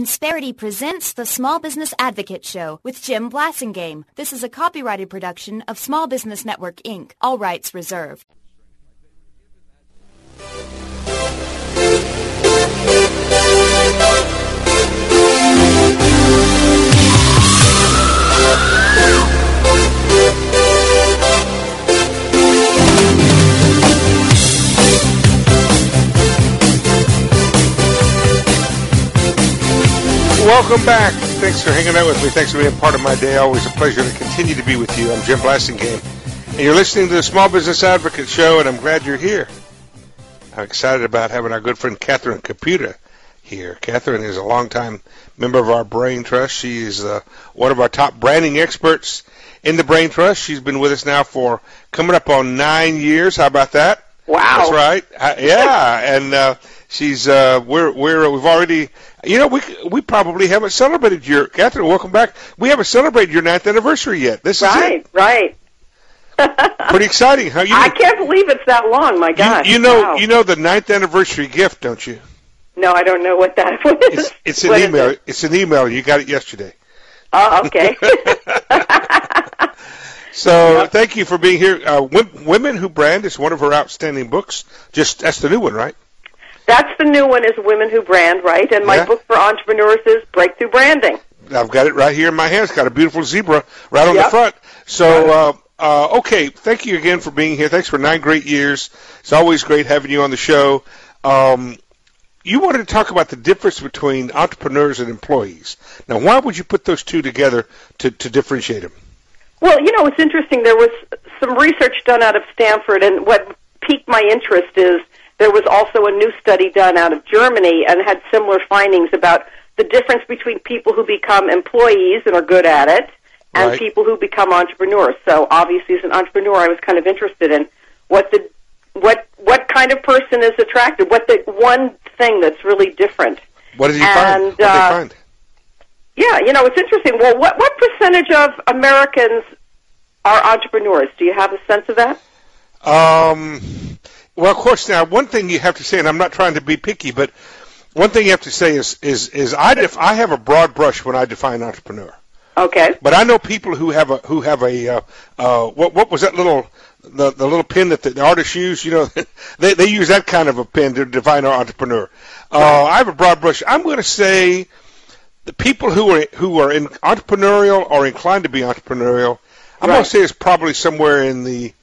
Insperity presents the Small Business Advocate Show with Jim Blasingame. This is a copyrighted production of Small Business Network, Inc. All rights reserved. Welcome back. Thanks for hanging out with me. Thanks for being part of my day. Always a pleasure to continue to be with you. I'm Jim Blasingame, and you're listening to the Small Business Advocate Show, and I'm glad you're here. I'm excited about having our good friend Catherine Caputa here. Catherine is a longtime member of our Brain Trust. She is one of our top branding experts in the Brain Trust. She's been with us now for coming up on 9 years. How about that? Wow. That's right. Yeah, and she's we've already, we probably haven't celebrated your, Catherine, welcome back. We haven't celebrated your 9th anniversary yet. This is it. Right. Pretty exciting, huh? I can't believe it's that long, my gosh. You know the 9th anniversary gift, don't you? No, I don't know what that is. It's an email. It's an email. You got it yesterday. Oh, okay. So thank you for being here. Women Who Brand is one of her outstanding books. That's the new one, right? That's the new one, is Women Who Brand, right? And my book for entrepreneurs is Breakthrough Branding. I've got it right here in my hand. It's got a beautiful zebra right on the front. So, okay, thank you again for being here. Thanks for 9 great years. It's always great having you on the show. You wanted to talk about the difference between entrepreneurs and employees. Now, why would you put those two together to differentiate them? Well, it's interesting. There was some research done out of Stanford, and what piqued my interest is there was also a new study done out of Germany and had similar findings about the difference between people who become employees and are good at it and people who become entrepreneurs. So obviously as an entrepreneur, I was kind of interested in what kind of person is attractive, what the one thing that's really different. What did you find? What did they find? Yeah, it's interesting. Well, what percentage of Americans are entrepreneurs? Do you have a sense of that? Well, of course, now, one thing you have to say, and I'm not trying to be picky, but one thing you have to say is I have a broad brush when I define entrepreneur. Okay. But I know people who have a what was that little the little pin that the artists use? They use that kind of a pin to define our entrepreneur. I have a broad brush. I'm going to say the people who are in entrepreneurial or inclined to be entrepreneurial, I'm going to say it's probably somewhere in the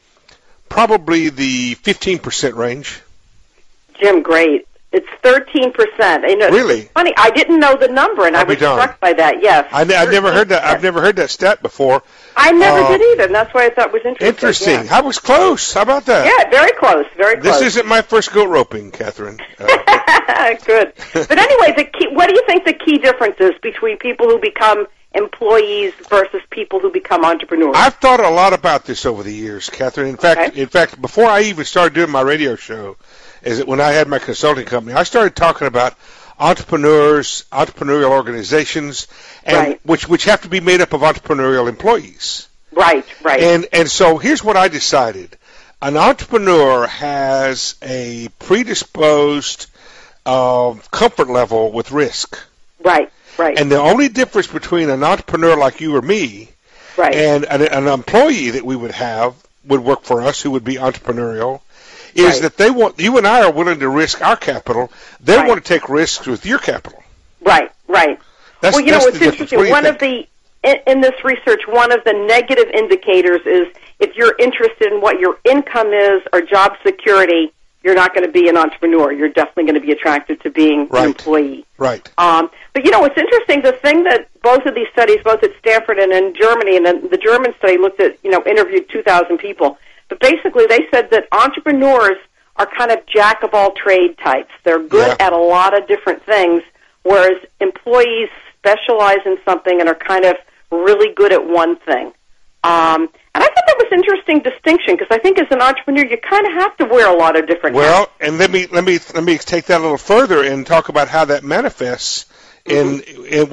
15% range. Jim, great. It's 13%. Really? It's funny. I didn't know the number, and I was struck by that. Yes. I've never heard that. I've never heard that stat before. I never did either, and that's why I thought it was interesting. Interesting. Yeah. I was close. How about that? Yeah, very close. Very close. This isn't my first goat roping, Catherine. Good. But anyway, what do you think the key difference is between people who become employees versus people who become entrepreneurs? I've thought a lot about this over the years, Catherine. In fact, before I even started doing my radio show, when I had my consulting company, I started talking about entrepreneurs, entrepreneurial organizations, and which have to be made up of entrepreneurial employees. Right. And so here's what I decided: an entrepreneur has a predisposed comfort level with risk. Right. And the only difference between an entrepreneur like you or me and an employee that we would work for us who would be entrepreneurial is that you and I are willing to risk our capital. They want to take risks with your capital. Right. That's it's interesting. In this research, one of the negative indicators is if you're interested in what your income is or job security, you're not going to be an entrepreneur. You're definitely going to be attracted to being an employee. Right. But it's interesting. The thing that both of these studies, both at Stanford and in Germany, and then the German study looked at, interviewed 2,000 people. But basically, they said that entrepreneurs are kind of jack of all trade types. They're good at a lot of different things, whereas employees specialize in something and are kind of really good at one thing. And I thought that was an interesting distinction because I think as an entrepreneur you kind of have to wear a lot of different hats. And let me take that a little further and talk about how that manifests when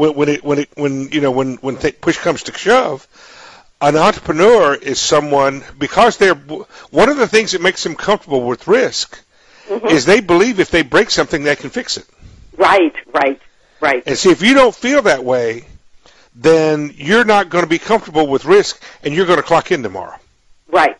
push comes to shove. An entrepreneur is someone, because one of the things that makes them comfortable with risk is they believe if they break something they can fix it. Right. Right. And see, if you don't feel that way, then you're not going to be comfortable with risk, and you're going to clock in tomorrow. Right.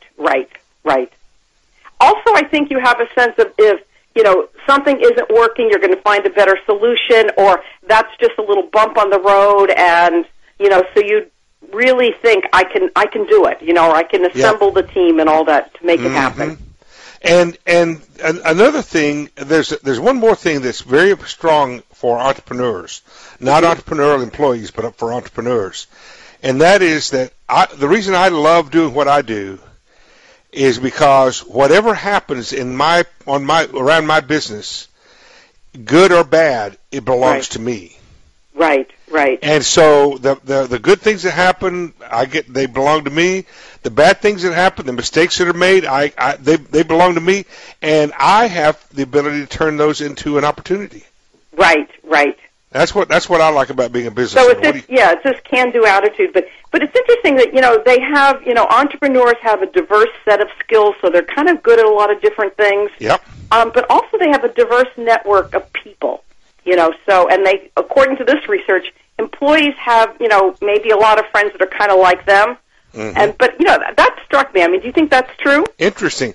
Also, I think you have a sense of if, something isn't working, you're going to find a better solution, or that's just a little bump on the road, and, so you really think I can do it, or I can assemble the team and all that to make it happen. And another thing, there's one more thing that's very strong for entrepreneurs, not entrepreneurial employees, but for entrepreneurs, and that is that the reason I love doing what I do is because whatever happens around my business, good or bad, it belongs to me. Right. And so the good things that happen, they belong to me. The bad things that happen, the mistakes that are made, they belong to me, and I have the ability to turn those into an opportunity. Right. That's what I like about being a business. So it's this can-do attitude, but it's interesting that they have entrepreneurs have a diverse set of skills, so they're kind of good at a lot of different things. Yep. But also they have a diverse network of people. And they, according to this research, employees have, maybe a lot of friends that are kind of like them. Mm-hmm. But that struck me. I mean, do you think that's true? Interesting.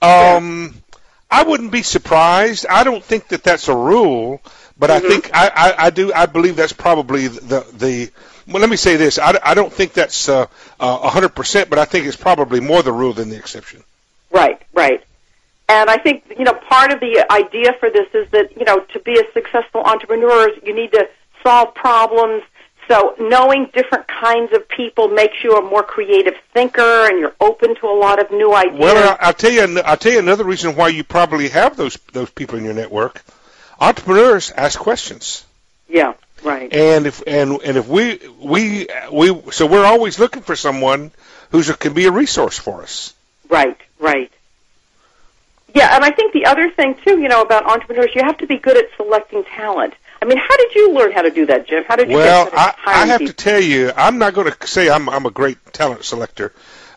I wouldn't be surprised. I don't think that that's a rule, but I think I believe that's probably the well, let me say this. I don't think that's 100%, but I think it's probably more the rule than the exception. Right. And I think, part of the idea for this is that, to be a successful entrepreneur, you need to solve problems. So knowing different kinds of people makes you a more creative thinker, and you're open to a lot of new ideas. Well, I'll tell you another reason why you probably have those people in your network. Entrepreneurs ask questions. Yeah, right. And if we so we're always looking for someone who can be a resource for us. Right. Yeah, and I think the other thing, too, about entrepreneurs, you have to be good at selecting talent. I mean, how did you learn how to do that, Jim? How did you get I have to tell you, I'm not going to say I'm a great talent selector.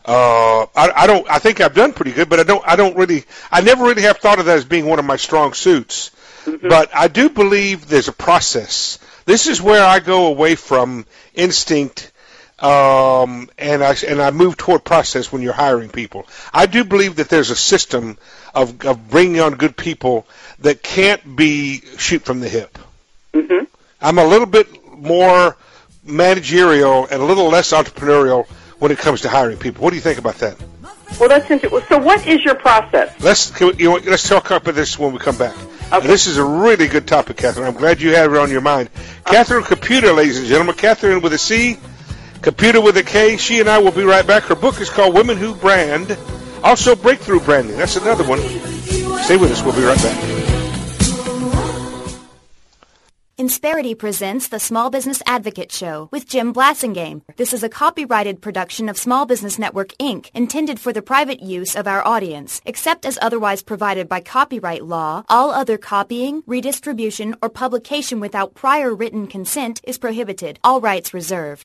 I think I've done pretty good, but I never really have thought of that as being one of my strong suits. Mm-hmm. But I do believe there's a process. This is where I go away from instinct, and I move toward process when you're hiring people. I do believe that there's a system of bringing on good people that can't be shoot from the hip. Mm-hmm. I'm a little bit more managerial and a little less entrepreneurial when it comes to hiring people. What do you think about that? Well, that's interesting. So what is your process? Let's talk about this when we come back. Okay. This is a really good topic, Catherine. I'm glad you have it on your mind. Catherine Computer, ladies and gentlemen. Catherine with a C, Computer with a K. She and I will be right back. Her book is called Women Who Brand. Also, Breakthrough Branding. That's another one. Stay with us. We'll be right back. Insperity presents the Small Business Advocate Show with Jim Blasingame. This is a copyrighted production of Small Business Network, Inc., intended for the private use of our audience. Except as otherwise provided by copyright law, all other copying, redistribution, or publication without prior written consent is prohibited. All rights reserved.